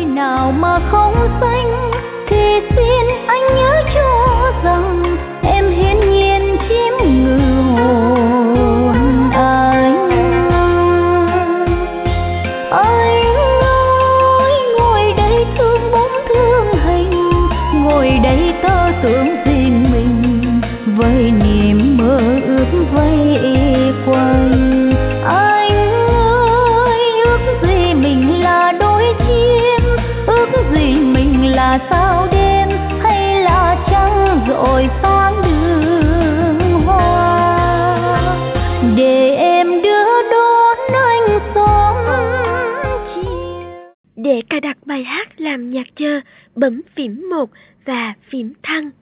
nào mà không xanh, thì xin anh nhớ cho rằng em hiên nhiên chiếm ngự hồn anh. Anh ơi, ngồi đây thương bóng thương hình, ngồi đây tơ tưởng riêng mình, với niềm mơ ước vây quanh. Anh ơi, ước gì mình là đôi chim, ước gì mình là sao đêm, hay là trăng rọi sáng đường hoa, để em đưa đón anh sớm chiều. Để cài đặt bài hát làm nhạc chờ, bấm phím 1 và phím thăng.